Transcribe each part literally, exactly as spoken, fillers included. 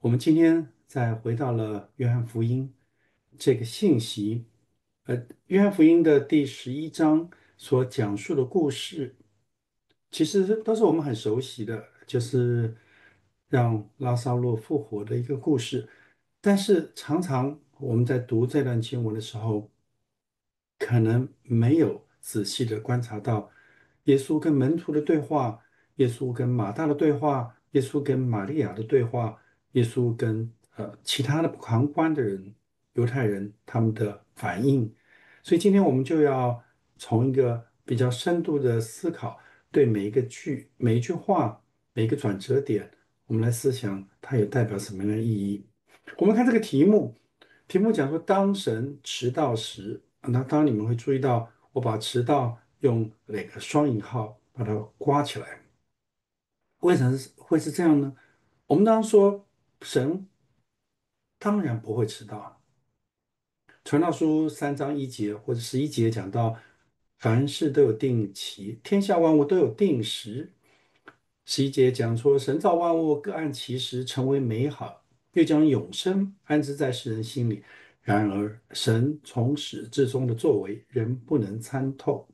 我们今天再回到了约翰福音这个信息，呃，约翰福音的第十一章所讲述的故事，其实都是我们很熟悉的，就是让拉萨路复活的一个故事。但是常常我们在读这段经文的时候，可能没有仔细的观察到耶稣跟门徒的对话，耶稣跟马大的对话，耶稣跟玛利亚的对话，耶稣跟呃其他的旁观的人，犹太人他们的反应。所以今天我们就要从一个比较深度的思考，对每一个句、每一句话、每一个转折点，我们来思想它有代表什么样的意义。我们看这个题目，题目讲说当神迟到时，啊那当然你们会注意到，我把迟到用两个双引号把它刮起来。为什么是会是这样呢？我们当然说神当然不会迟到。传道书三章一节或者十一节讲到，凡事都有定期，天下万物都有定时。十一节讲说，神造万物各按其时成为美好，又将永生安置在世人心里。然而，神从始至终的作为，人不能参透。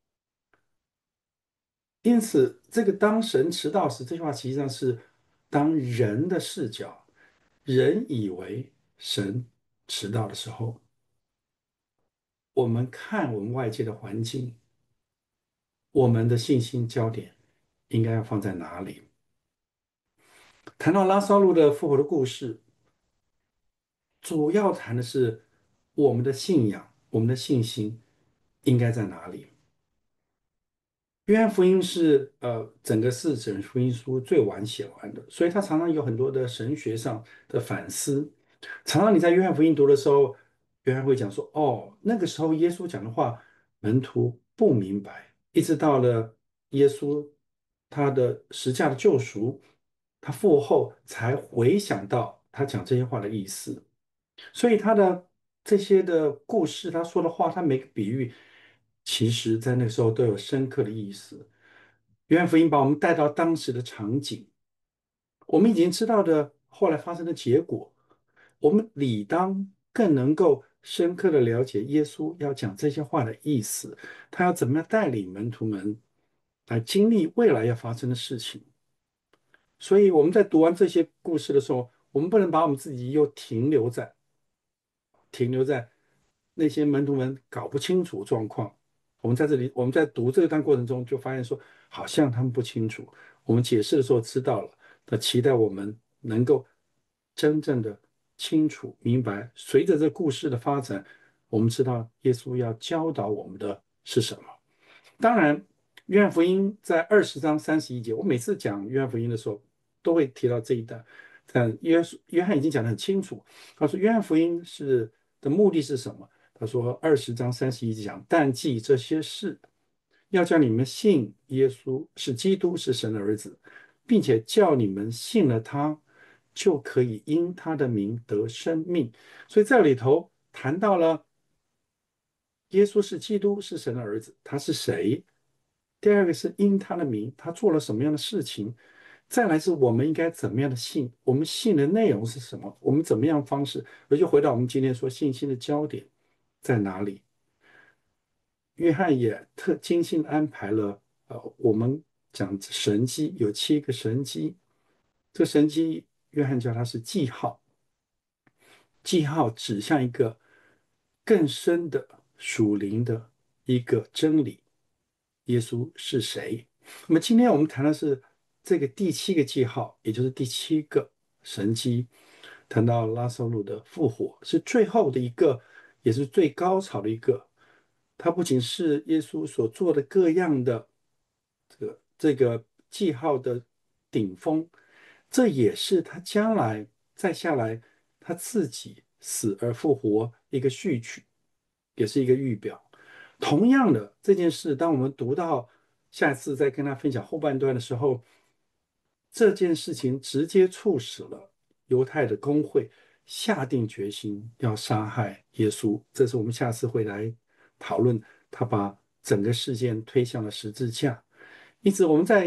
因此，这个当神迟到时，这句话实际上是当人的视角，人以为神迟到的时候，我们看我们外界的环境，我们的信心焦点应该要放在哪里？谈到拉萨路的复活的故事，主要谈的是我们的信仰，我们的信心应该在哪里？约翰福音是呃整个四卷福音书最晚写完的，所以它常常有很多的神学上的反思。常常你在约翰福音读的时候，约翰会讲说：“哦，那个时候耶稣讲的话，门徒不明白，一直到了耶稣他的十架的救赎，他复活后才回想到他讲这些话的意思。所以他的这些的故事，他说的话，他每个比喻，其实在那个时候都有深刻的意思。约翰福音把我们带到当时的场景，我们已经知道的后来发生的结果，我们理当更能够深刻的了解耶稣要讲这些话的意思，他要怎么样带领门徒们来经历未来要发生的事情。所以我们在读完这些故事的时候，我们不能把我们自己又停留在停留在那些门徒们搞不清楚状况。我们在这里，我们在读这段过程中就发现说，好像他们不清楚。我们解释的时候知道了，那期待我们能够真正的清楚明白。随着这故事的发展，我们知道耶稣要教导我们的是什么。当然，约翰福音在二十章三十一节，我每次讲约翰福音的时候，都会提到这一段。但约约翰已经讲得很清楚，他说约翰福音是的目的是什么？他说二十章三十一节讲，但记这些事，要叫你们信耶稣是基督，是神的儿子，并且叫你们信了他，就可以因他的名得生命。所以这里头谈到了耶稣是基督，是神的儿子，他是谁？第二个是因他的名，他做了什么样的事情？再来是我们应该怎么样的信？我们信的内容是什么？我们怎么样方式？而就回到我们今天说信心的焦点在哪里？约翰也特精心安排了，呃，我们讲神迹有七个神迹，这个神迹约翰叫它是记号，记号指向一个更深的属灵的一个真理：耶稣是谁？那么今天我们谈的是这个第七个记号，也就是第七个神迹，谈到拉萨路的复活，是最后的一个，也是最高潮的一个。它不仅是耶稣所做的各样的这个这个记号的顶峰，这也是他将来再下来他自己死而复活一个序曲，也是一个预表。同样的这件事，当我们读到下一次再跟他分享后半段的时候，这件事情直接促使了犹太的公会下定决心要杀害耶稣。这是我们下次会来讨论他把整个事件推向了十字架。因此，我们在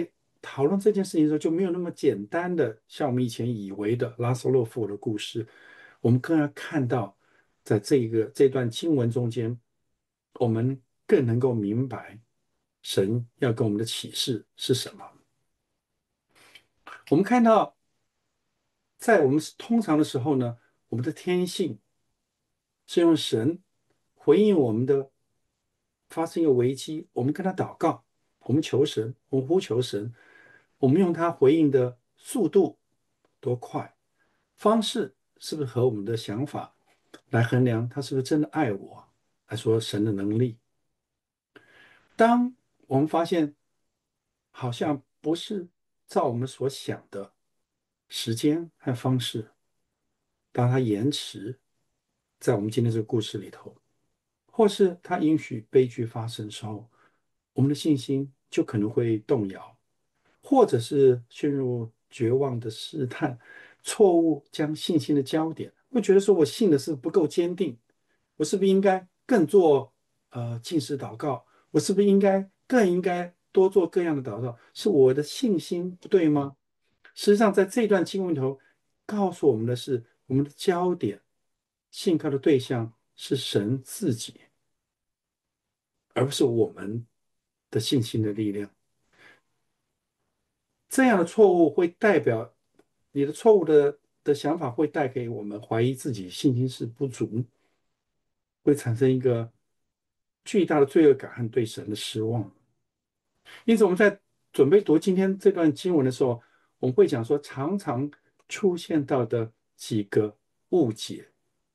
讨论这件事情的时候，就没有那么简单的像我们以前以为的拉斯洛夫的故事，我们更要看到，在这一个这段经文中间，我们更能够明白神要给我们的启示是什么。我们看到，在我们通常的时候呢，我们的天性是用神回应我们的发生一个危机，我们跟他祷告，我们求神，我们呼求神，我们用他回应的速度多快，方式是不是和我们的想法来衡量他是不是真的爱我，来说神的能力。当我们发现好像不是照我们所想的时间和方式，当他延迟在我们今天这个故事里头，或是他允许悲剧发生的时候，我们的信心就可能会动摇，或者是陷入绝望的试探，错误将信心的焦点，会觉得说我信的是不够坚定，我是不是应该更做呃禁食祷告？我是不是应该更应该多做各样的祷告？是我的信心不对吗？实际上，在这段经文里头，告诉我们的是，我们的焦点、信靠的对象是神自己，而不是我们的信心的力量。这样的错误会代表你的错误的的想法，会带给我们怀疑自己信心是不足，会产生一个巨大的罪恶感和对神的失望。因此，我们在准备读今天这段经文的时候，我们会讲说，常常出现到的几个误解。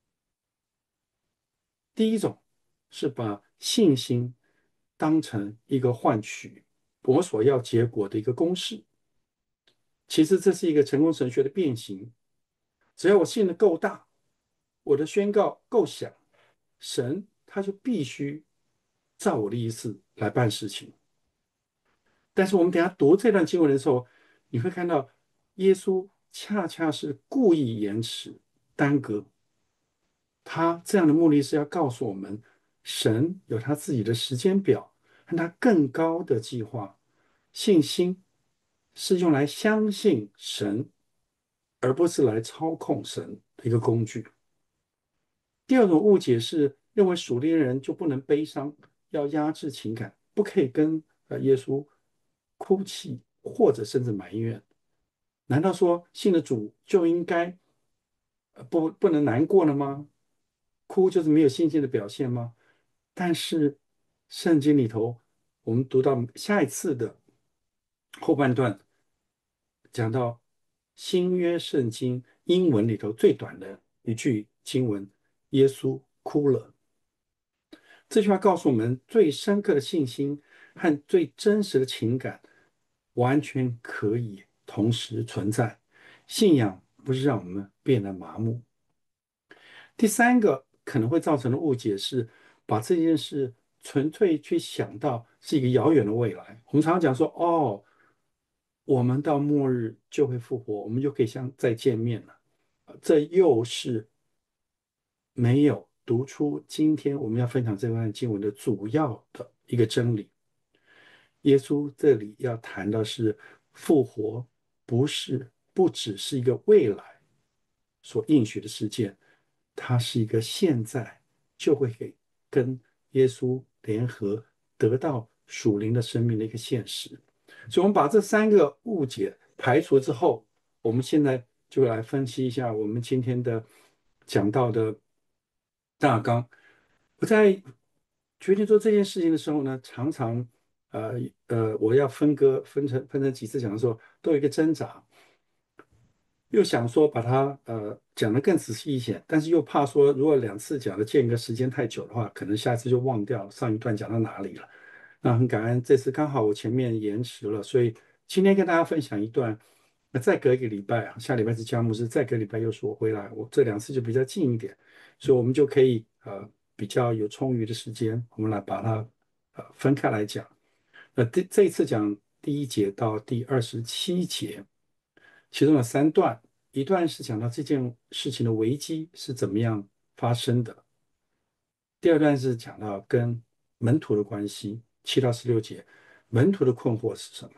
第一种是把信心当成一个换取我所要结果的一个公式，其实这是一个成功神学的变形。只要我信的够大，我的宣告够响，神他就必须照我的意思来办事情。但是我们等一下读这段经文的时候，你会看到耶稣恰恰是故意延迟、耽搁。他这样的目的是要告诉我们，神有他自己的时间表和他更高的计划。信心是用来相信神，而不是来操控神的一个工具。第二种误解是认为属灵人就不能悲伤，要压制情感，不可以跟呃耶稣哭泣或者甚至埋怨。难道说信了主就应该呃不不能难过了吗？哭就是没有信心的表现吗？但是圣经里头，我们读到下一次的后半段，讲到新约圣经英文里头最短的一句经文：耶稣哭了。这句话告诉我们，最深刻的信心和最真实的情感完全可以同时存在。信仰不是让我们变得麻木。第三个可能会造成的误解是，把这件事纯粹去想到是一个遥远的未来。我们常常讲说，哦，我们到末日就会复活，我们就可以相再见面了。这又是没有读出今天我们要分享这段经文的主要的一个真理。耶稣这里要谈的是复活，不是不只是一个未来所应许的事件，它是一个现在就会给跟耶稣联合，得到属灵的生命的一个现实。所以，我们把这三个误解排除之后，我们现在就来分析一下我们今天的讲到的大纲。我在决定做这件事情的时候呢，常常呃呃，我要分割分成分成几次讲的时候，都有一个挣扎。又想说把它呃讲得更仔细一些，但是又怕说如果两次讲的间隔时间太久的话，可能下次就忘掉上一段讲到哪里了。那很感恩这次刚好我前面延迟了，所以今天跟大家分享一段。那再隔一个礼拜啊，下礼拜是佳木斯，再隔礼拜又是我回来，我这两次就比较近一点，所以我们就可以呃比较有充裕的时间，我们来把它呃分开来讲。那第这一次讲第一节到第二十七节，其中有三段，一段是讲到这件事情的危机是怎么样发生的，第二段是讲到跟门徒的关系，七到十六节，门徒的困惑是什么？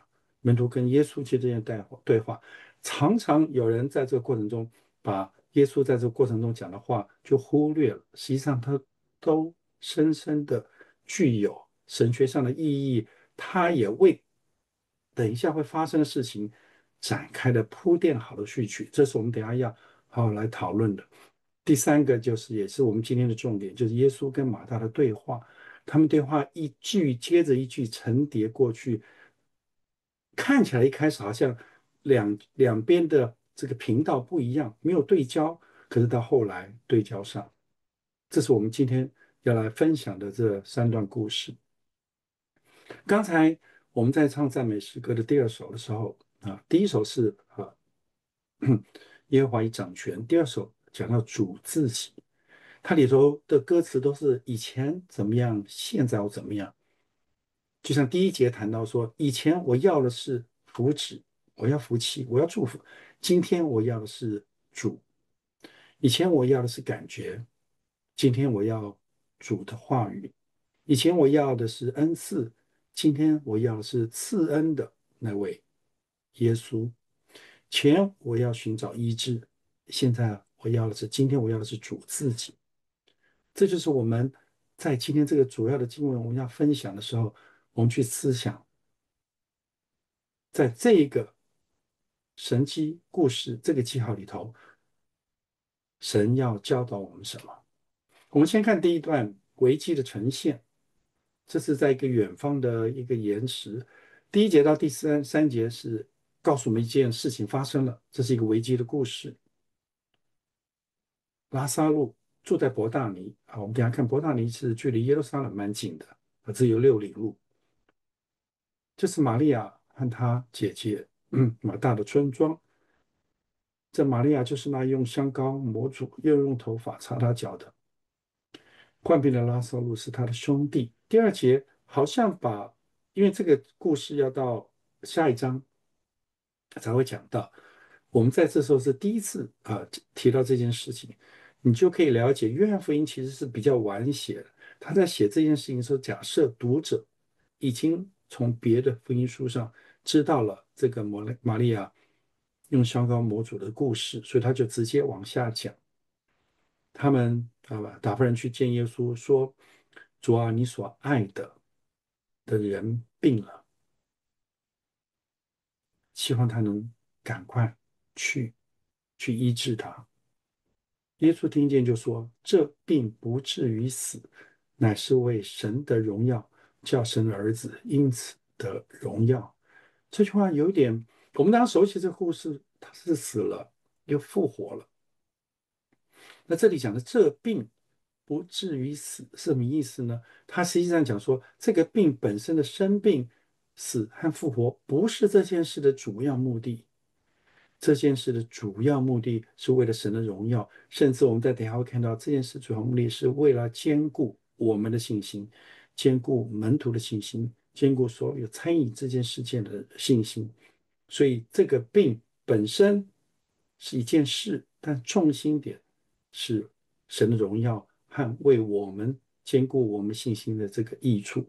门徒跟耶稣之间的对话，对话，常常有人在这个过程中把耶稣在这个过程中讲的话就忽略了，实际上他都深深的具有神学上的意义，他也为等一下会发生的事情展开了铺垫好的序曲，这是我们等一下要好好来讨论的。第三个就是，也是我们今天的重点，就是耶稣跟马大的对话。他们对话一句接着一句层叠过去，看起来一开始好像两两边的这个频道不一样，没有对焦，可是到后来对焦上。这是我们今天要来分享的这三段故事。刚才我们在唱赞美诗歌的第二首的时候啊，第一首是啊耶和华以掌权，第二首讲到主自己，它里头的歌词都是以前怎么样，现在我怎么样。就像第一节谈到说，以前我要的是福祉，我要福气，我要祝福；今天我要的是主。以前我要的是感觉，今天我要主的话语；以前我要的是恩赐，今天我要的是赐恩的那位耶稣。前我要寻找医治，现在我要的是，今天我要的是主自己。这就是我们在今天这个主要的经文我们要分享的时候，我们去思想，在这一个神机故事这个记号里头，神要教导我们什么？我们先看第一段危机的呈现，这是在一个远方的一个岩石。第一节到第三三节是告诉我们一件事情发生了，这是一个危机的故事。拉萨路住在伯大尼啊，我们等一下看伯大尼是距离耶路撒冷蛮近的，啊，只有六里路。这是玛利亚和她姐姐嗯马大的村庄。这玛利亚就是那用香膏抹主，又用头发擦他脚的。患病的拉萨路是他的兄弟。第二节好像把，因为这个故事要到下一章才会讲到，我们在这时候是第一次啊提到这件事情，你就可以了解约翰福音其实是比较晚写的。他在写这件事情的时候，假设读者已经从别的福音书上知道了这个摩玛利亚用香膏抹主的故事，所以他就直接往下讲。他们啊，打发人去见耶稣，说：“主啊，你所爱的的人病了，希望他能赶快去去医治他。”耶稣听见就说：“这病不至于死，乃是为神的荣耀，叫神的儿子因此得荣耀。”这句话有一点，我们当然熟悉这个故事，他是死了又复活了。那这里讲的这病不至于死是什么意思呢？他实际上讲说，这个病本身的生病、死和复活不是这件事的主要目的。这件事的主要目的是为了神的荣耀，甚至我们在等下会看到，这件事主要目的是为了兼顾我们的信心，兼顾门徒的信心，兼顾所有参与这件事件的信心。所以这个病本身是一件事，但重心点是神的荣耀和为我们兼顾我们信心的这个益处。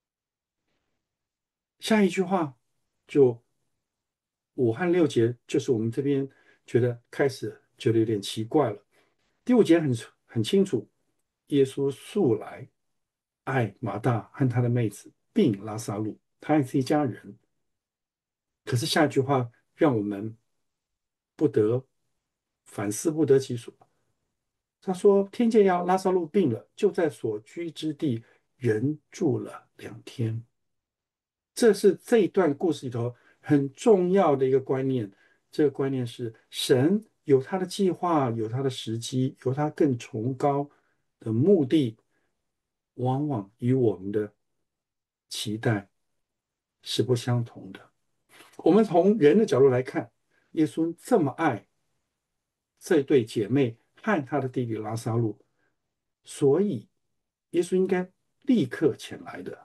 下一句话就五和六节，就是我们这边觉得开始觉得有点奇怪了。第五节很很清楚，耶稣素来爱马大和他的妹子，并拉撒路，他爱是一家人。可是下一句话让我们不得反思，不得其所。他说：“听见要拉撒路病了，就在所居之地人住了两天。”这是这一段故事里头很重要的一个观念。这个观念是神有他的计划，有他的时机，有他更崇高的目的，往往与我们的期待是不相同的。我们从人的角度来看，耶稣这么爱这对姐妹和他的弟弟拉撒路，所以耶稣应该立刻前来的。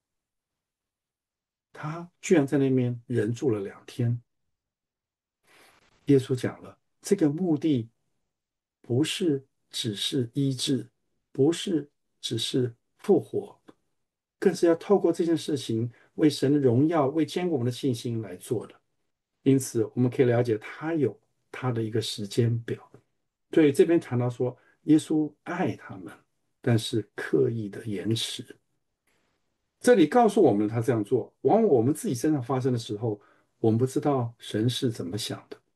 他居然在那边人住了两天。耶稣讲了，这个目的不是只是医治，不是只是复活，更是要透过这件事情为神的荣耀、为坚固我们的信心来做的。因此，我们可以了解他有他的一个时间表。所以这边谈到说，耶稣爱他们，但是刻意的延迟。这里告诉我们，他这样做，往往我们自己身上发生的时候，我们不知道神是怎么想的。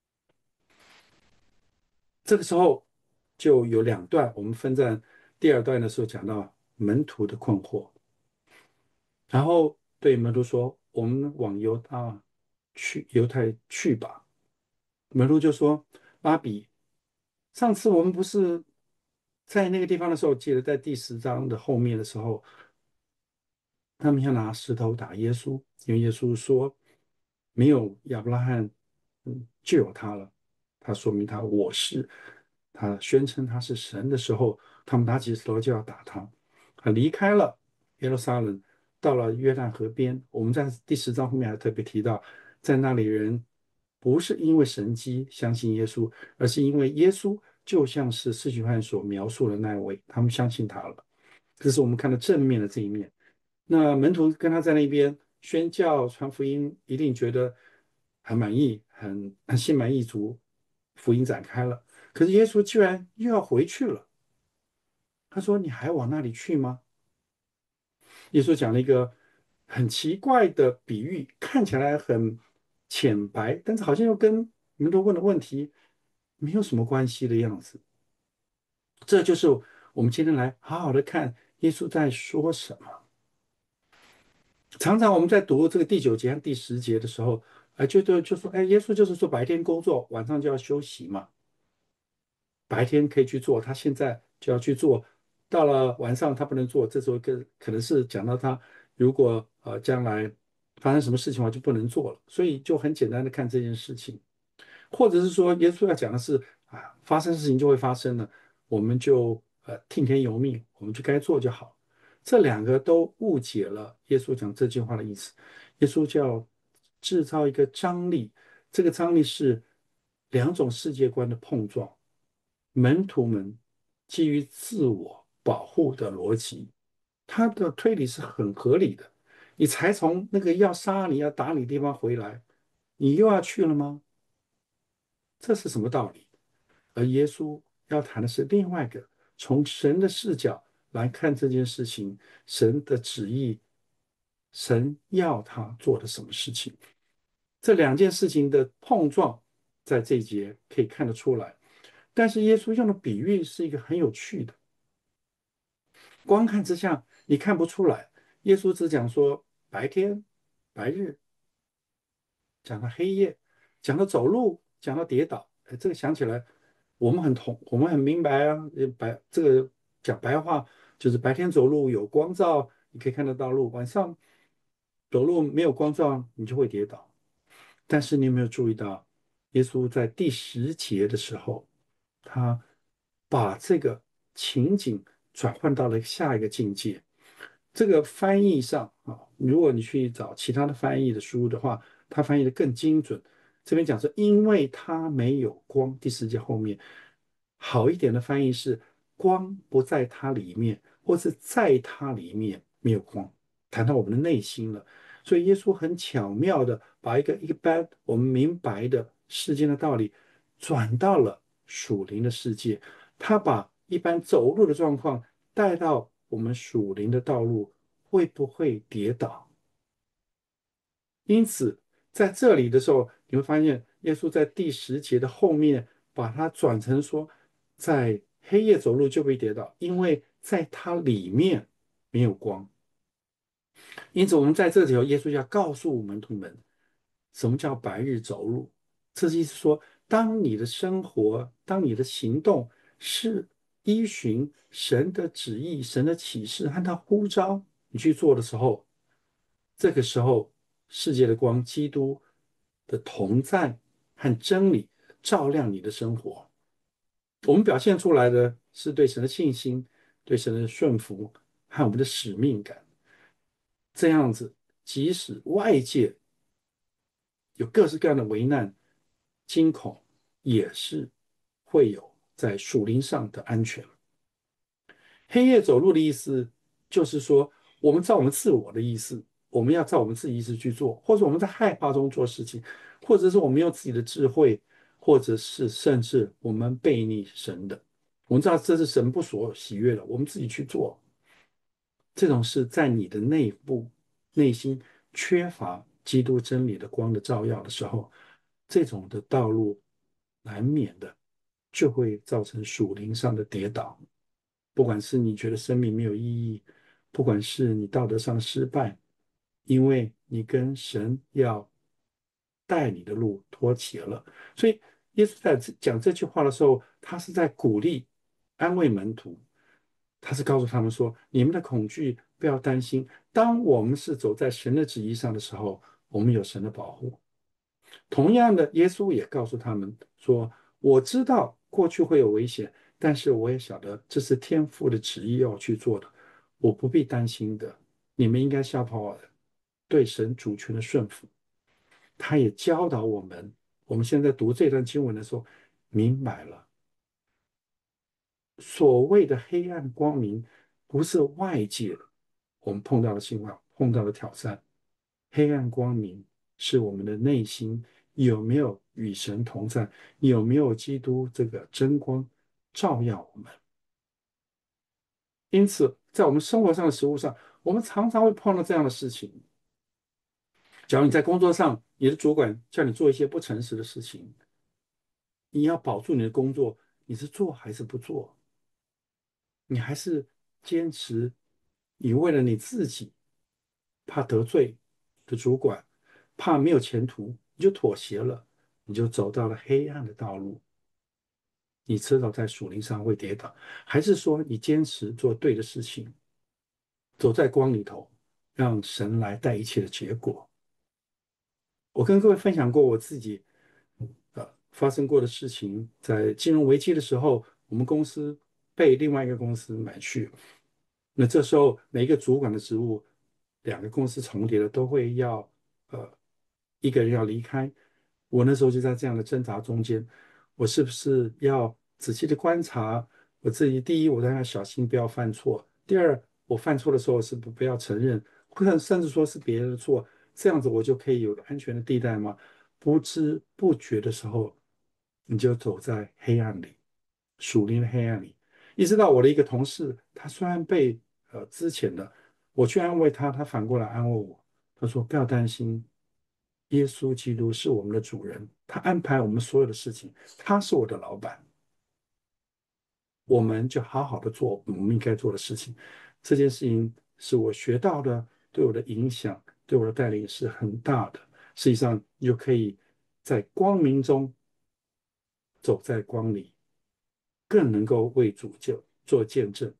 这个时候就有两段，我们分在第二段的时候讲到门徒的困惑，然后对门徒说：“我们往犹大去，犹太去吧。”门徒就说：“拉比，上次我们不是在那个地方的时候，记得在第十章的后面的时候，他们要拿石头打耶稣，因为耶稣说没有亚伯拉罕，嗯，就有他了。他说明他我是，他宣称他是神的时候，他们拿起石头就要打他。他离开了耶路撒冷，到了约旦河边。我们在第十章后面还特别提到，在那里人不是因为神迹相信耶稣，而是因为耶稣就像是司提反所描述的那位，他们相信他了。这是我们看到正面的这一面。那门徒跟他在那边宣教传福音，一定觉得很满意，很很心满意足，福音展开了。可是耶稣居然又要回去了。他说：“你还往那里去吗？”耶稣讲了一个很奇怪的比喻，看起来很浅白，但是好像又跟门徒问的问题没有什么关系的样子。这就是我们今天来好好的看耶稣在说什么。常常我们在读这个第九节和第十节的时候，哎，就就就说，哎，耶稣就是说白天工作，晚上就要休息嘛。白天可以去做，他现在就要去做，到了晚上他不能做，这时候跟可能是讲到他如果呃将来发生什么事情的话就不能做了，所以就很简单的看这件事情。或者是说，耶稣要讲的是啊，发生事情就会发生了，我们就呃听天由命，我们就该做就好。这两个都误解了耶稣讲这句话的意思。耶稣就要制造一个张力，这个张力是两种世界观的碰撞。门徒们基于自我保护的逻辑，他的推理是很合理的。你才从那个要杀你、要打你的地方回来，你又要去了吗？这是什么道理？而耶稣要谈的是另外一个，从神的视角来看这件事情，神的旨意，神要他做的什么事情，这两件事情的碰撞，在这一节可以看得出来。但是耶稣用的比喻是一个很有趣的，光看之下你看不出来。耶稣只讲说白天、白日，讲到黑夜，讲到走路，讲到跌倒。哎，这个想起来，我们很同，我们很明白啊。白这个讲白话就是白天走路有光照，你可以看得到路；晚上走路没有光照，你就会跌倒。但是你有没有注意到，耶稣在第十节的时候，他把这个情景转换到了下一个境界。这个翻译上啊，如果你去找其他的翻译的书的话，它翻译的更精准。这边讲说，因为它没有光，第十节后面好一点的翻译是光不在它里面，或是在它里面没有光，谈到我们的内心了。所以耶稣很巧妙的把一个一般我们明白的世间的道理，转到了属灵的世界。他把一般走路的状况带到我们属灵的道路，会不会跌倒？因此，在这里的时候，你会发现耶稣在第十节的后面把它转成说，在黑夜走路就会跌倒，因为在它里面没有光。因此，我们在这里头，耶稣要告诉门徒们，什么叫白日走路？这是意思说，当你的生活，当你的行动是依循神的旨意、神的启示和他呼召你去做的时候，这个时候世界的光、基督的同在和真理照亮你的生活。我们表现出来的是对神的信心、对神的顺服和我们的使命感。这样子，即使外界有各式各样的危难、惊恐，也是会有在树林上的安全。黑夜走路的意思，就是说我们照我们自我的意思， 我们要照我们自己意思去做，或者我们在害怕中做事情，或者是我们用自己的智慧，或者是甚至我们背逆神的，我们知道这是神不所喜悦的，我们自己去做。这种是在你的内部内心缺乏基督真理的光的照耀的时候，这种的道路难免的就会造成属灵上的跌倒。不管是你觉得生命没有意义，不管是你道德上的失败，因为你跟神要带你的路脱节了。所以耶稣在讲这句话的时候，他是在鼓励、安慰门徒，他是告诉他们说：你们的恐惧不要担心。当我们是走在神的旨意上的时候，我们有神的保护。同样的，耶稣也告诉他们说：我知道过去会有危险，但是我也晓得这是天父的旨意要去做的，我不必担心的。你们应该效法对神主权的顺服。他也教导我们，我们现在读这段经文的时候，明白了所谓的黑暗光明，不是外界我们碰到的情况、碰到的挑战，黑暗光明是我们的内心有没有与神同在，有没有基督这个真光照耀我们。因此，在我们生活上的食物上，我们常常会碰到这样的事情。假如你在工作上，你的主管叫你做一些不诚实的事情，你要保住你的工作，你是做还是不做？你还是坚持，你为了你自己，怕得罪的主管，怕没有前途，你就妥协了，你就走到了黑暗的道路。你迟早在树林上会跌倒，还是说你坚持做对的事情，走在光里头，让神来带一切的结果？我跟各位分享过我自己呃发生过的事情，在金融危机的时候，我们公司被另外一个公司买去，那这时候每一个主管的职务，两个公司重叠的都会要呃一个人要离开。我那时候就在这样的挣扎中间，我是不是要仔细的观察我自己？第一，我当然要小心不要犯错；第二，我犯错的时候是不不要承认，或者甚至说是别人的错，这样子我就可以有个安全的地带吗？不知不觉的时候，你就走在黑暗里，属灵的黑暗里。一直到我的一个同事，他虽然被呃之前的，我去安慰他，他反过来安慰我，他说不要担心，耶稣基督是我们的主人，他安排我们所有的事情，他是我的老板，我们就好好的做我们应该做的事情。这件事情是我学到的，对我的影响，对我的带领是很大的。实际上，你就可以在光明中走在光里，更能够为主就做见证。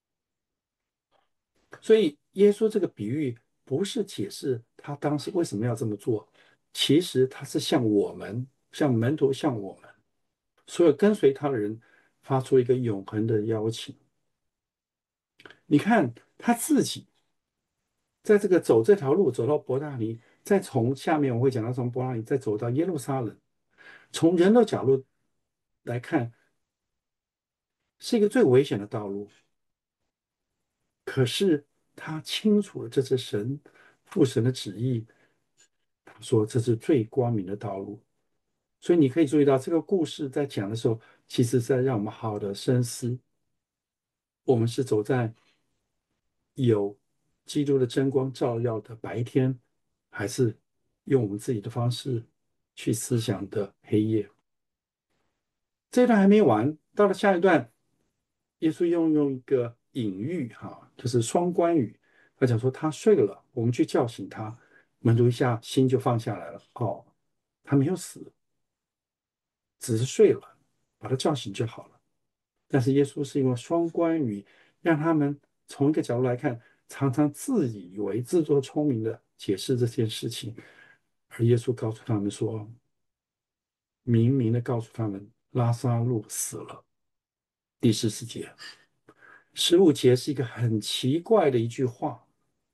所以，耶稣这个比喻不是解释他当时为什么要这么做，其实他是向我们，向门徒，向我们所有跟随他的人发出一个永恒的邀请。你看他自己在这个走这条路，走到伯大尼，再从下面我会讲到从伯大尼再走到耶路撒冷，从人的角度来看，是一个最危险的道路。可是他清楚了这是神父神的旨意，他说这是最光明的道路。所以你可以注意到，这个故事在讲的时候，其实在让我们好好的深思：我们是走在有基督的真光照耀的白天，还是用我们自己的方式去思想的黑夜？这一段还没完，到了下一段，耶稣用用一个隐喻，哈，就是双关语。他讲说他睡了，我们去叫醒他，门徒一下心就放下来了。哦，他没有死，只是睡了，把他叫醒就好了。但是耶稣是用双关语，让他们从一个角度来看，常常自以为自作聪明的解释这件事情，而耶稣告诉他们说，明明的告诉他们，拉萨路死了。第十四节，十五节是一个很奇怪的一句话，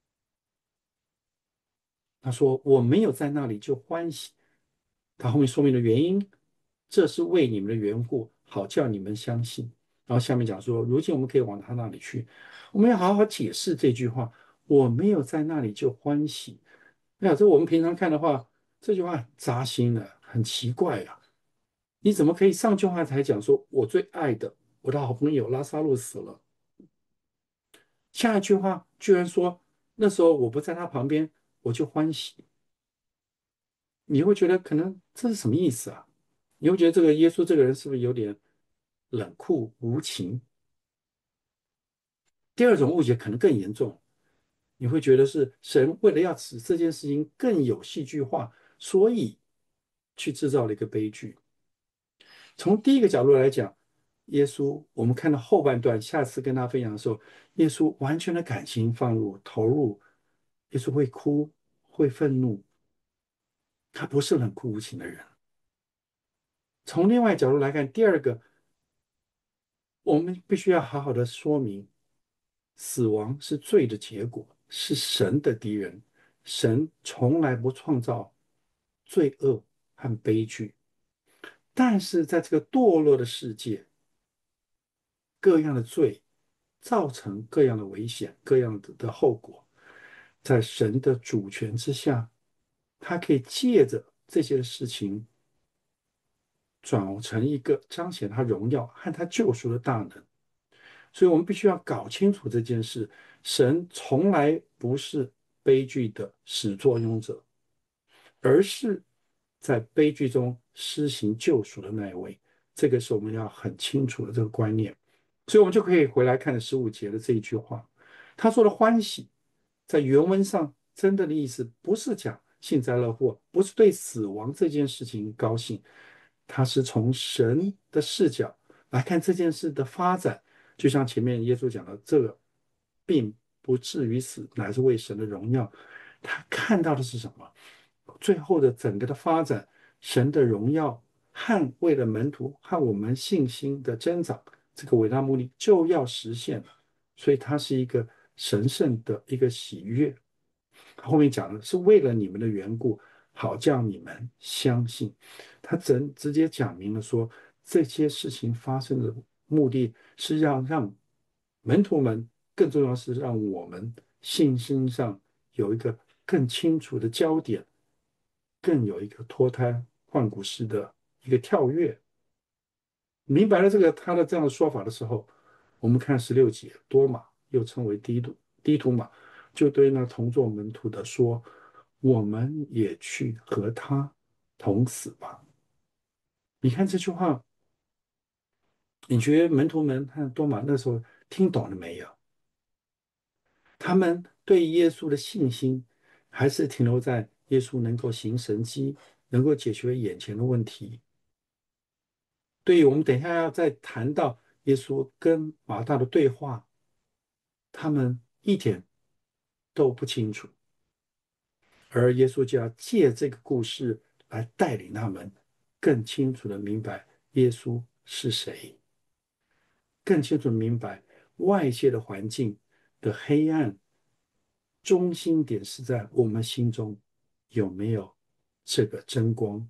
他说我没有在那里就欢喜。他后面说明的原因，这是为你们的缘故，好叫你们相信。然后下面讲说，如今我们可以往他那里去。我们要好好解释这句话。 我没有在那里就欢喜。哎呀，这我们平常看的话，这句话很扎心了，很奇怪啊！你怎么可以上句话才讲说我最爱的我的好朋友拉萨路死了，下一句话居然说那时候我不在他旁边我就欢喜？你会觉得可能这是什么意思啊？你会觉得这个耶稣这个人是不是有点冷酷无情？第二种误解可能更严重，你会觉得是神为了要使这件事情更有戏剧化，所以去制造了一个悲剧。从第一个角度来讲，耶稣，我们看到后半段，下次跟他分享的时候，耶稣完全的感情放入、投入，耶稣会哭，会愤怒，他不是冷酷无情的人。从另外角度来看，第二个，我们必须要好好的说明，死亡是罪的结果，是神的敌人，神从来不创造罪恶和悲剧，但是在这个堕落的世界，各样的罪造成各样的危险、各样的的后果，在神的主权之下，他可以借着这些事情转成一个彰显他荣耀和他救赎的大能。所以我们必须要搞清楚这件事：神从来不是悲剧的始作俑者，而是在悲剧中施行救赎的那一位。这个是我们要很清楚的这个观念。所以，我们就可以回来看十五节的这一句话，他说的欢喜，在原文上真正的意思不是讲幸灾乐祸，不是对死亡这件事情高兴，他是从神的视角来看这件事的发展。就像前面耶稣讲的，这个并不至于死，乃是为神的荣耀。他看到的是什么？最后的整个的发展，神的荣耀和为了门徒和我们信心的增长，这个伟大目的就要实现了。所以它是一个神圣的一个喜悦。后面讲的是为了你们的缘故，好叫你们相信。他直直接讲明了说，这些事情发生的目的是要让门徒们，更重要是让我们信心上有一个更清楚的焦点，更有一个脱胎换骨式的一个跳跃。明白了这个他的这样的说法的时候，我们看十六节，多马又称为低土低土马，就对那同作门徒的说：“我们也去和他同死吧。”你看这句话，你觉得门徒们和多马那时候听懂了没有？他们对耶稣的信心还是停留在耶稣能够行神迹，能够解决眼前的问题。对于我们等一下要再谈到耶稣跟马大的对话，他们一点都不清楚，而耶稣就要借这个故事来带领他们更清楚的明白耶稣是谁，更清楚的明白外界的环境的黑暗，中心点是在我们心中有没有这个真光。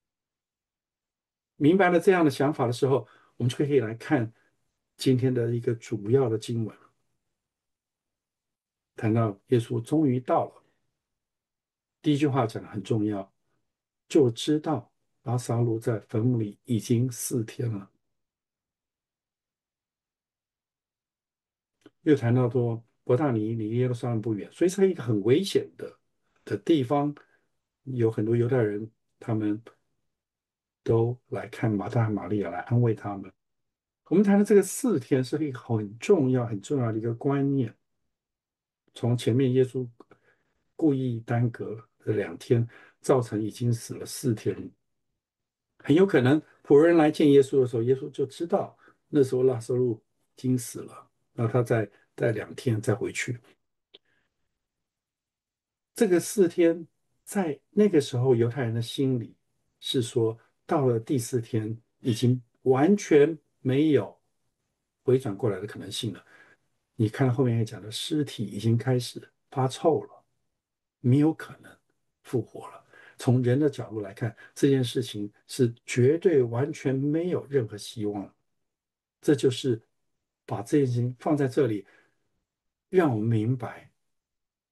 明白了这样的想法的时候，我们就可以来看今天的一个主要的经文，谈到耶稣终于到了。第一句话讲的很重要，就知道拉撒路在坟墓里已经四天了。又谈到说，伯大尼离耶路撒冷不远，所以是一个很危险的的地方，有很多犹太人，他们都来看马大和玛利亚，来安慰他们。我们谈的这个四天是一个很重要、很重要的一个观念。从前面耶稣故意耽搁的两天，造成已经死了四天，很有可能仆人来见耶稣的时候，耶稣就知道那时候拉撒路已经死了，然后他再再两天再回去。这个四天在那个时候犹太人的心里是说，到了第四天已经完全没有回转过来的可能性了。你看后面也讲的，尸体已经开始发臭了，没有可能复活了。从人的角度来看，这件事情是绝对完全没有任何希望。这就是把这件事情放在这里，让我们明白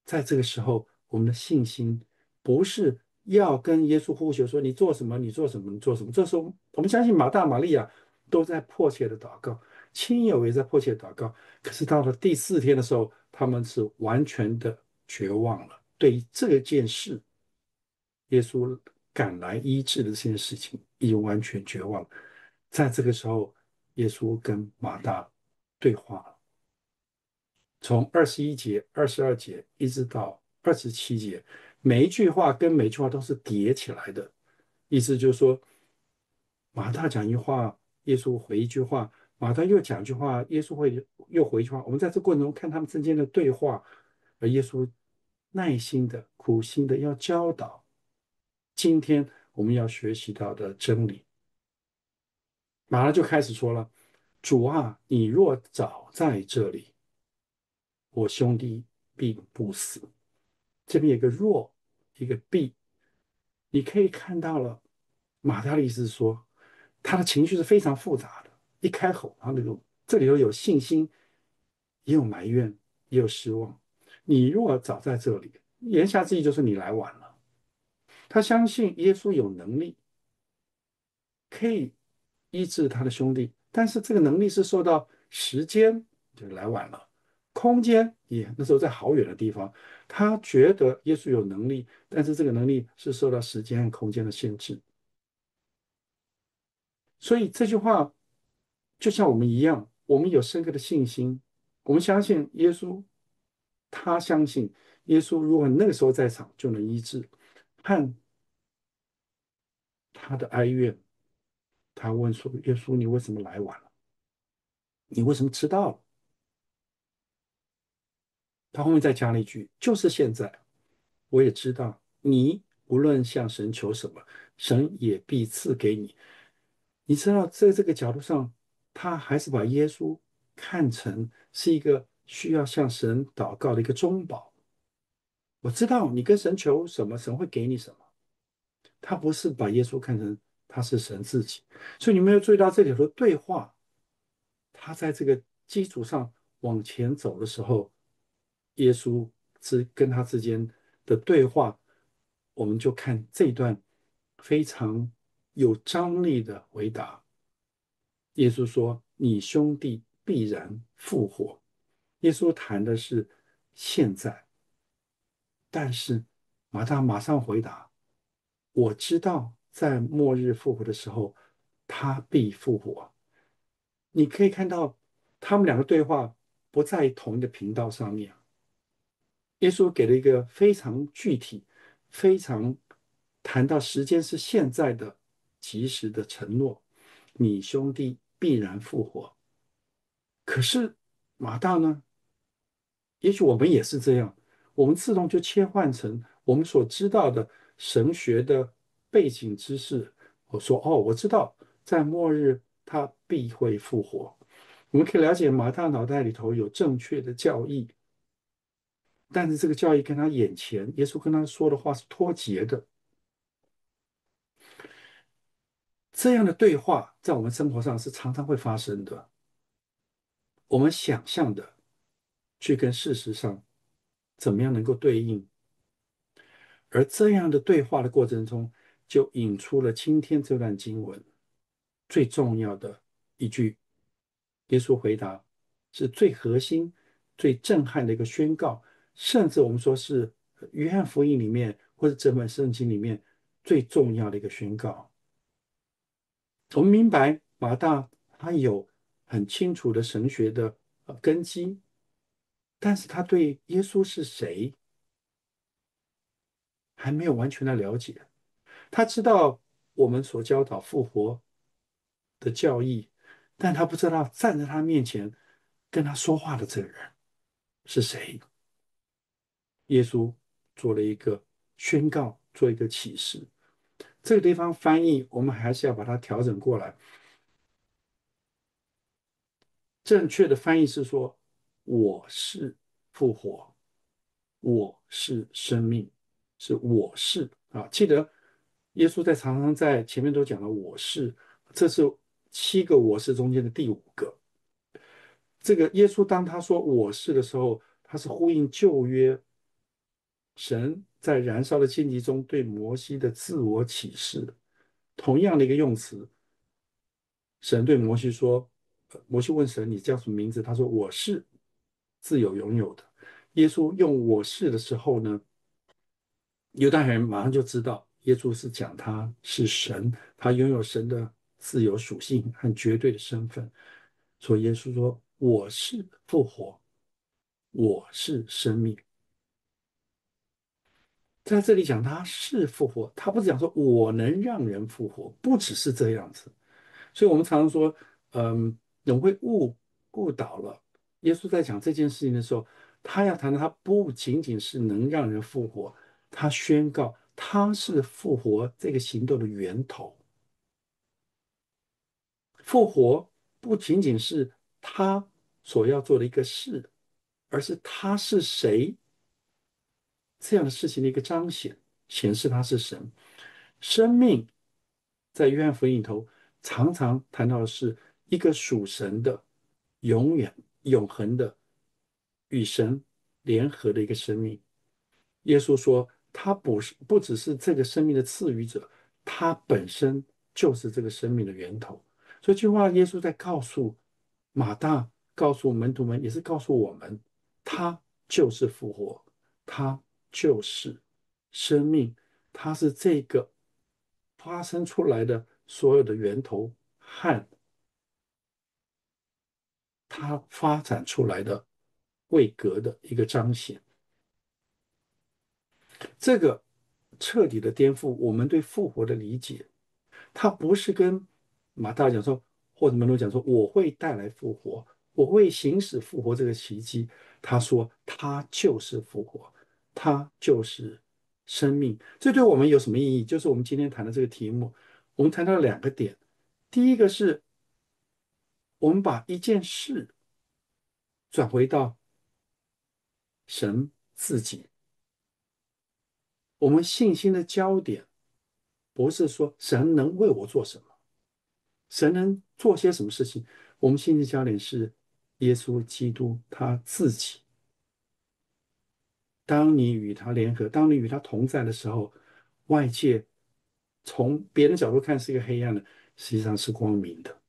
在这个时候，我们的信心不是要跟耶稣呼求说你做什么，你做什么，你做什么。这时候，我们相信马大、玛利亚都在迫切的祷告，亲友也在迫切地祷告。可是到了第四天的时候，他们是完全的绝望了。对于这件事，耶稣赶来医治的这件事情，已经完全绝望。在这个时候，耶稣跟马大对话了。从二十一节、二十二节一直到二十七节，每一句话跟每一句话都是叠起来的，意思就是说，马大讲一句话，耶稣回一句话，马大又讲一句话，耶稣会又回一句话。我们在这过程中看他们之间的对话，而耶稣耐心的、苦心的要教导今天我们要学习到的真理。马上就开始说了：“主啊，你若早在这里，我兄弟必不死。”这边有个若，一个必，你可以看到了。马大的意思是说，他的情绪是非常复杂的。一开口，然后那种这里头有信心，也有埋怨，也有失望。你若早在这里，言下之意就是你来晚了。他相信耶稣有能力可以医治他的兄弟，但是这个能力是受到时间，就来晚了，空间也那时候在好远的地方，他觉得耶稣有能力，但是这个能力是受到时间和空间的限制。所以这句话就像我们一样，我们有深刻的信心，我们相信耶稣，他相信耶稣，如果那个时候在场，就能医治。和他的哀怨，他问说：“耶稣，你为什么来晚了？你为什么迟到了？”他后面再加了一句：“就是现在，我也知道你无论向神求什么，神也必赐给你。”你知道，在这个角度上，他还是把耶稣看成是一个需要向神祷告的一个中保。我知道你跟神求什么，神会给你什么。他不是把耶稣看成他是神自己。所以你没有注意到这里头的对话，他在这个基础上往前走的时候，耶稣之跟他之间的对话，我们就看这一段非常有张力的回答。耶稣说：“你兄弟必然复活。”耶稣谈的是现在，但是马大马上回答：“我知道在末日复活的时候，他必复活。”你可以看到他们两个对话不在同一个频道上面。耶稣给了一个非常具体、非常谈到时间是现在的及时的承诺：你兄弟必然复活。可是马大呢？也许我们也是这样，我们自动就切换成我们所知道的神学的背景知识。我说：“哦，我知道，在末日他必会复活。”我们可以了解马大脑袋里头有正确的教义，但是这个教义跟他眼前耶稣跟他说的话是脱节的。这样的对话在我们生活上是常常会发生的。我们想象的去跟事实上怎么样能够对应，而这样的对话的过程中，就引出了今天这段经文最重要的一句。耶稣回答是最核心、最震撼的一个宣告，甚至我们说是约翰福音里面或者整本圣经里面最重要的一个宣告。我们明白马大他有很清楚的神学的呃根基，但是他对耶稣是谁还没有完全的了解。他知道我们所教导复活的教义，但他不知道站在他面前跟他说话的这个人是谁。耶稣做了一个宣告，做一个启示。这个地方翻译，我们还是要把它调整过来。正确的翻译是说：“我是复活，我是生命，是我是啊。”记得耶稣在常常在前面都讲了"我是"，这是七个"我是"中间的第五个。这个耶稣当他说"我是"的时候，他是呼应旧约神在燃烧的荆棘中对摩西的自我启示，同样的一个用词，神对摩西说：呃摩西问神，你叫什么名字？他说：我是自有拥有的。耶稣用我是的时候呢，犹太人马上就知道耶稣是讲他是神，他拥有神的自由属性和绝对的身份。所以耶稣说：我是复活，我是生命。在这里讲他是复活，他不是讲说我能让人复活，不只是这样子。所以我们常常说，嗯，人会误误导了。耶稣在讲这件事情的时候，他要谈的他不仅仅是能让人复活，他宣告他是复活这个行动的源头。复活不仅仅是他所要做的一个事，而是他是谁这样的事情的一个彰显，显示他是神。生命在约翰福音里头常常谈到的是一个属神的、永远、永恒的与神联合的一个生命。耶稣说，他不是不只是这个生命的赐予者，他本身就是这个生命的源头。所以这句话，耶稣在告诉马大，告诉门徒们，也是告诉我们，他就是复活，他就是生命，他是这个发生出来的所有的源头和他发展出来的位格的一个彰显。这个彻底的颠覆我们对复活的理解。他不是跟马大讲说，或者门徒讲说，我会带来复活，我会行使复活这个奇迹。他说，他就是复活，他就是生命。这对我们有什么意义？就是我们今天谈的这个题目，我们谈到了两个点。第一个是我们把一件事转回到神自己，我们信心的焦点不是说神能为我做什么。神能做些什么事情？我们信心焦点是耶稣基督他自己。当你与他联合，当你与他同在的时候，外界从别人的角度看是一个黑暗的，实际上是光明的。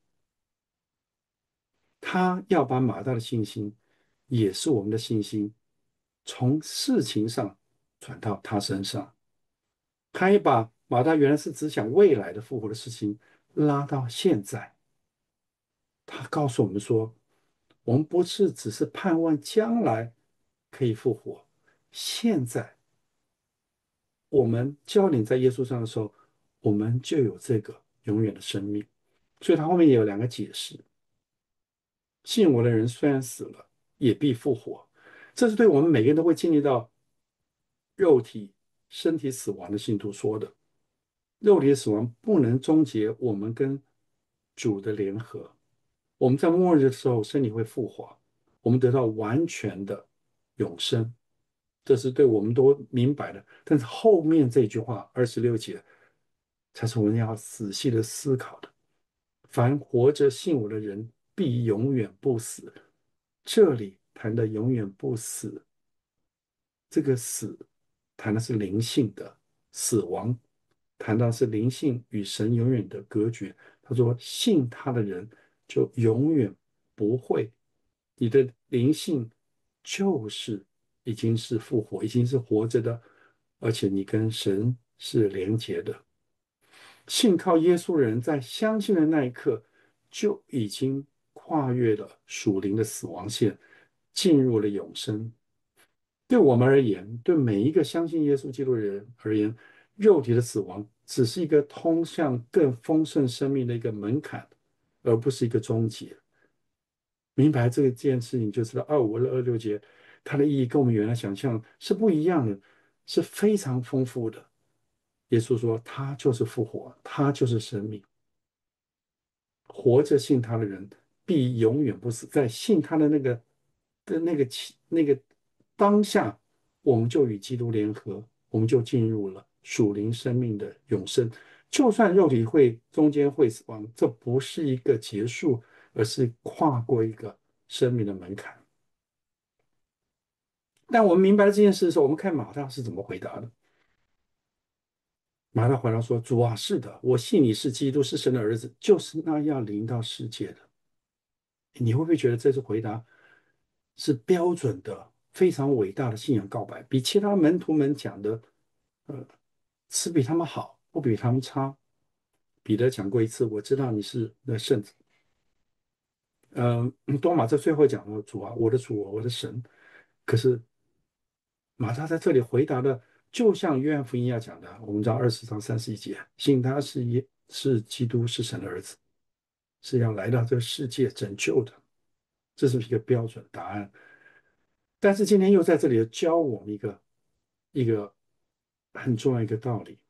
他要把马大的信心，也是我们的信心，从事情上转到他身上。他也把马大原来是只讲未来的复活的事情拉到现在。他告诉我们说，我们不是只是盼望将来可以复活，现在我们焦点在耶稣上的时候，我们就有这个永远的生命。所以他后面也有两个解释：信我的人虽然死了，也必复活。这是对我们每个人都会经历到肉体、身体死亡的信徒说的。肉体的死亡不能终结我们跟主的联合。我们在末日的时候，身体会复活，我们得到完全的永生，这是对我们都明白的。但是后面这句话二十六节，才是我们要仔细的思考的。凡活着信我的人，必永远不死。这里谈的永远不死，这个死谈的是灵性的死亡，谈到是灵性与神永远的隔绝。他说，信他的人就永远不会，你的灵性就是已经是复活，已经是活着的，而且你跟神是连结的。信靠耶稣的人在相信的那一刻，就已经跨越了属灵的死亡线，进入了永生。对我们而言，对每一个相信耶稣基督的人而言，肉体的死亡只是一个通向更丰盛生命的一个门槛，而不是一个终结。明白这件事情，就知道二五二六节它的意义跟我们原来想象是不一样的，是非常丰富的。耶稣说，他就是复活，他就是生命。活着信他的人必永远不死，在信他的那个的那个期那个当下，我们就与基督联合，我们就进入了属灵生命的永生。就算肉体会中间会死亡，这不是一个结束，而是跨过一个生命的门槛。 但我们明白了这件事的时候，我们看马大是怎么回答的。马大回答说：“主啊，是的，我信你是基督，是神的儿子，就是那要临到世界的。”你会不会觉得这次回答是标准的、非常伟大的信仰告白，比其他门徒们讲的，呃，是比他们好，不比他们差？彼得讲过一次：“我知道你是那圣子。”嗯、呃，多马在最后讲了：“主啊，我的主啊，我的神。”可是马大在这里回答的，就像约翰福音要讲的，我们知道二十章三十一节，信他是耶是基督，是神的儿子，是要来到这个世界拯救的，这是一个标准答案。但是今天又在这里教我们一个一个很重要一个道理：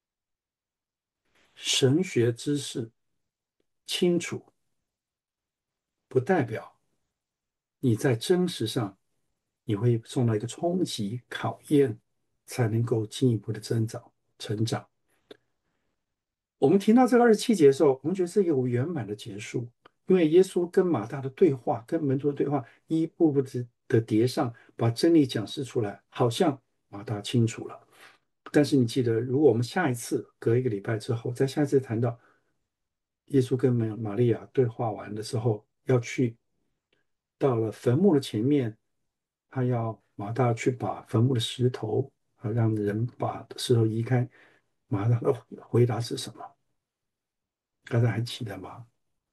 神学知识清楚，不代表你在真实上你会受到一个冲击考验，才能够进一步的增长成长。我们听到这个二十七节的时候，我们觉得是一个圆满的结束，因为耶稣跟马大的对话，跟门徒的对话，一步步的的叠上，把真理讲示出来，好像马大清楚了。但是你记得，如果我们下一次隔一个礼拜之后，在下一次谈到耶稣跟玛玛利亚对话完的时候，要去到了坟墓的前面，他要马大去把坟墓的石头啊，让人把石头移开。马大的回答是什么？大家还记得吗？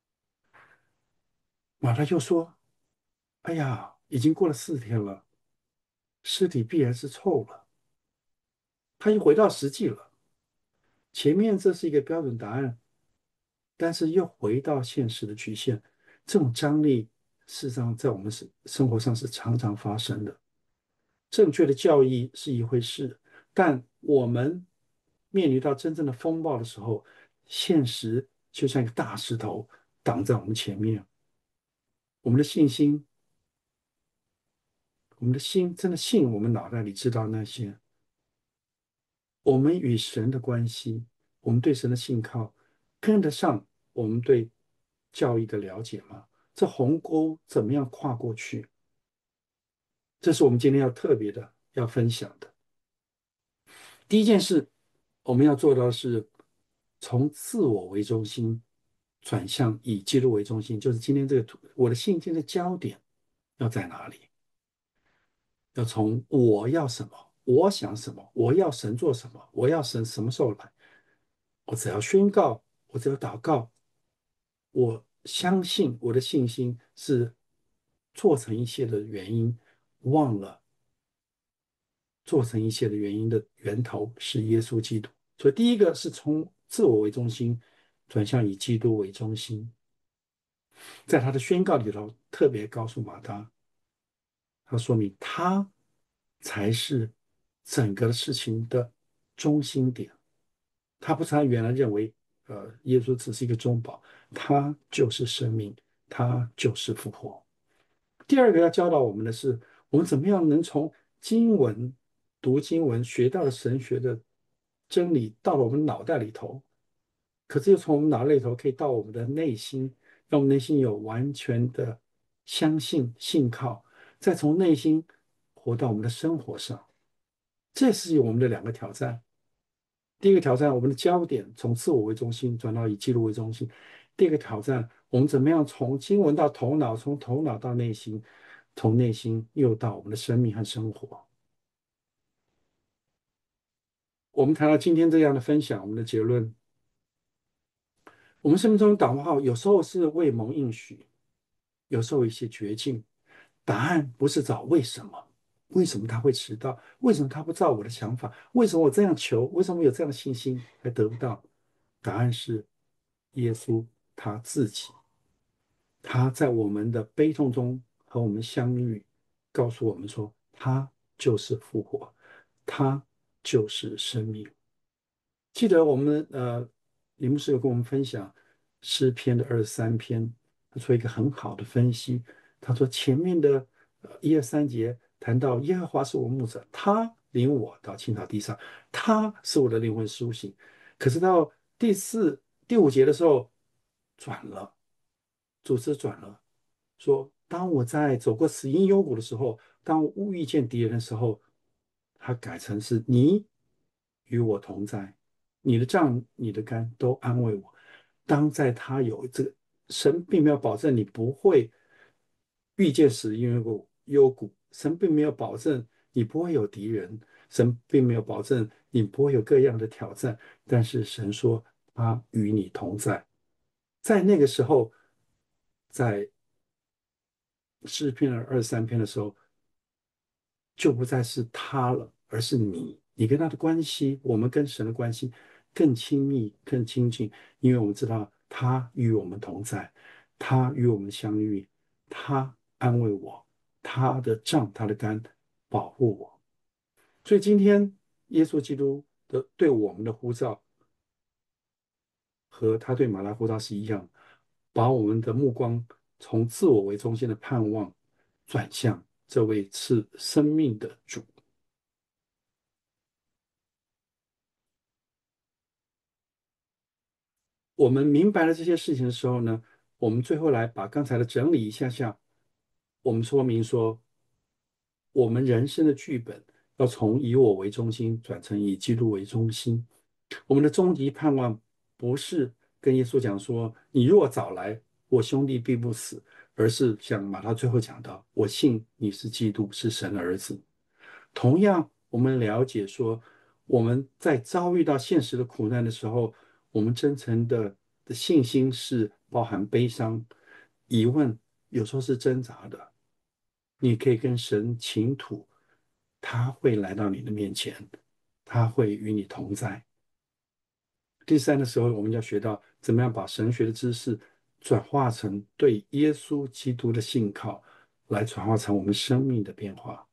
马大就说：“哎呀，已经过了四天了，尸体必然是臭了。”他又回到实际了。前面这是一个标准答案，但是又回到现实的局限。这种张力，事实上在我们生生活上是常常发生的。正确的教义是一回事，但我们面临到真正的风暴的时候，现实就像一个大石头挡在我们前面。我们的信心，我们的心真的信我们脑袋里知道那些。我们与神的关系，我们对神的信靠，跟得上我们对教义的了解吗？这鸿沟怎么样跨过去？这是我们今天要特别的要分享的。第一件事，我们要做到的是从自我为中心转向以基督为中心，就是今天这个图我的信心的焦点要在哪里？要从我要什么，我想什么，我要神做什么，我要神什么时候来？我只要宣告，我只要祷告，我相信我的信心是做成一切的原因，忘了做成一切的原因的源头是耶稣基督。所以第一个是从自我为中心转向以基督为中心。在他的宣告里头特别告诉马大，他说明他才是整个事情的中心点。他不是他原来认为，呃，耶稣只是一个中保，他就是生命，他就是复活。第二个要教导我们的是，我们怎么样能从经文、读经文学到的神学的真理，到了我们脑袋里头，可是又从我们脑袋里头可以到我们的内心，让我们内心有完全的相信、信靠，再从内心活到我们的生活上。这是我们的两个挑战。第一个挑战，我们的焦点从自我为中心转到以记录为中心；第二个挑战，我们怎么样从经文到头脑，从头脑到内心，从内心又到我们的生命和生活。我们谈到今天这样的分享，我们的结论：我们生命中的祷告有时候是为蒙应许，有时候有一些绝境。答案不是找为什么，为什么他会迟到？为什么他不照我的想法？为什么我这样求？为什么有这样的信心还得不到？答案是耶稣他自己，他在我们的悲痛中和我们相遇，告诉我们说，他就是复活，他就是生命。记得我们呃，李牧师有跟我们分享诗篇的二十三篇，他做一个很好的分析。他说前面的呃一二三节谈到耶和华是我牧者，他领我到青草地上，他是我的灵魂苏醒。可是到第四、第五节的时候转了，主持转了，说当我在走过死荫幽谷的时候，当我遇见敌人的时候，他改成是你与我同在，你的杖、你的竿都安慰我。当在他有这个神并没有保证你不会遇见死荫幽谷，幽谷，神并没有保证你不会有敌人，神并没有保证你不会有各样的挑战，但是神说他与你同在。在那个时候，在诗篇的二十三篇的时候，就不再是他了，而是你。你跟他的关系，我们跟神的关系更亲密、更亲近，因为我们知道他与我们同在，他与我们相遇，他安慰我，他的杖、他的竿保护我。所以今天耶稣基督的对我们的呼召，和他对马拉呼召是一样，把我们的目光从自我为中心的盼望转向这位赐生命的主。我们明白了这些事情的时候呢，我们最后来把刚才的整理一下下，我们说明说，我们人生的剧本要从以我为中心转成以基督为中心。我们的终极盼望不是跟耶稣讲说，你若早来，我兄弟必不死，而是像马太最后讲到，我信你是基督，是神的儿子。同样，我们了解说，我们在遭遇到现实的苦难的时候，我们真诚的的信心是包含悲伤、疑问，有时候是挣扎的。你可以跟神倾吐，他会来到你的面前，他会与你同在。第三的时候，我们要学到怎么样把神学的知识转化成对耶稣基督的信靠，来转化成我们生命的变化。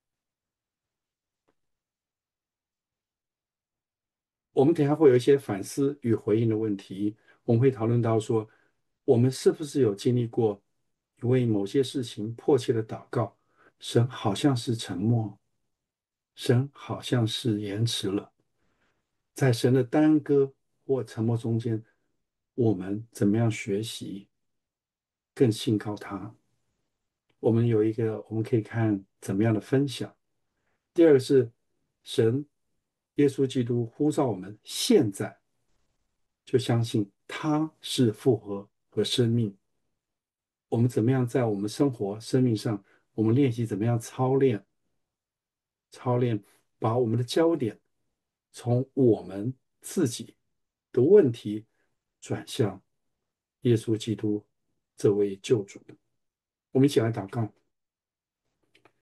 我们等一下会有一些反思与回应的问题，我们会讨论到说，我们是不是有经历过为某些事情迫切的祷告，神好像是沉默，神好像是延迟了，在神的耽搁或沉默中间，我们怎么样学习更信靠他？我们有一个，我们可以看怎么样的分享。第二个是神耶稣基督呼召我们现在就相信他是复活和生命。我们怎么样在我们生活、生命上，我们练习怎么样操练、操练，把我们的焦点从我们自己的问题转向耶稣基督这位救主。我们一起来祷告。